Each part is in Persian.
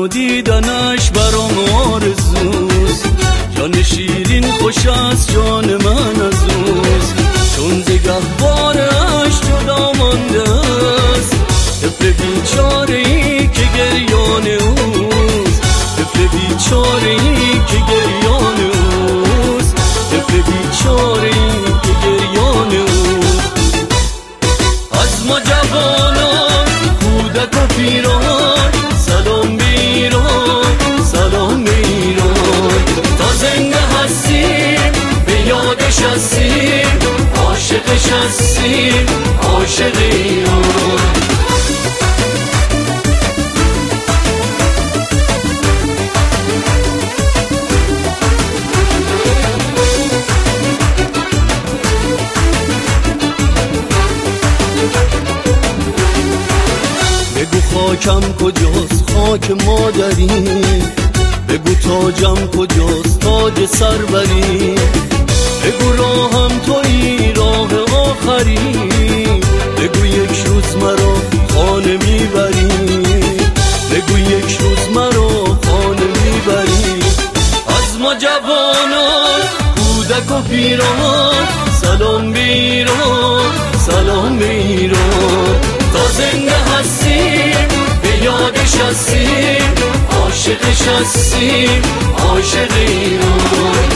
و دیدنش برام آرزوست. جان شیرین خوش است جان من از اوست، چون ز گهوارش جدا مانده است. طفل بیچاره‌ای که گریان اوست، طفل بیچاره‌ای که گریان اوست، طفل بیچاره‌ای که گریان اوست. از ما جوانان کودک و پیران سلام به ایران، سلام به ایران. تا زنده هستیم به یادش هستیم، عاشقش هستیم، عاشق ایران. بگو خاکم کجاست خاک مادری، بگو تاجم کجاست تاج سروری. بگو راهم تویی راه آخری، بگو یک روز مرا خانه میبری، بگو یک روز مرا خانه میبری. از ما جوانان کودک و پیران سلام به ایران، سلام به ایران. تا زنده هستیم به یادش هستیم، عاشقش هستیم، عاشق ایران.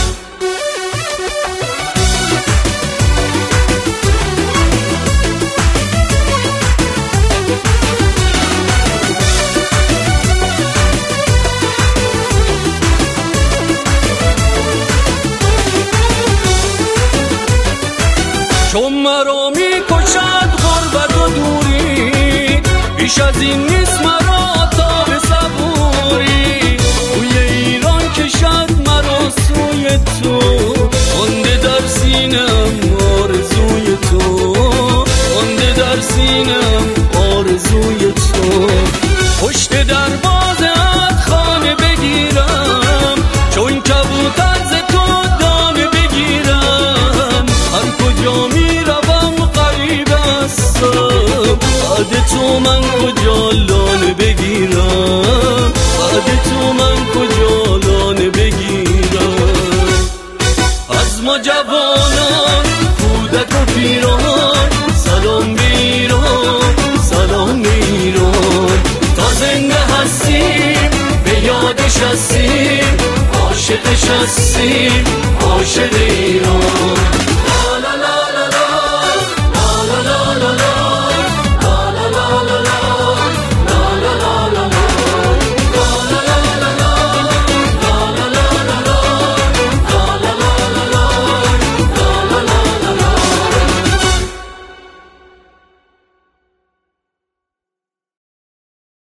چون مرا میکشد غربت و دوری، بیش از این نیست مرا تاب صبوری. بوی ایران کشد مرا سوی تو، مانده در سینم آرزوی تو، مانده در سینم آرزوی تو. پشت دروازه‌ات خانه بگیرم، چون کبوتر ز تو دانه بگیرم. هر کجا میروم غریب هستم، بعد تو من کجا لانه بگیرم، بعد تو من کجا لانه بگیرم. از ما جوانان کودک و پیران سلام به ایران، سلام به ایران. تا زنده هستیم به یادش هستیم، عاشقش هستیم، عاشق ایران.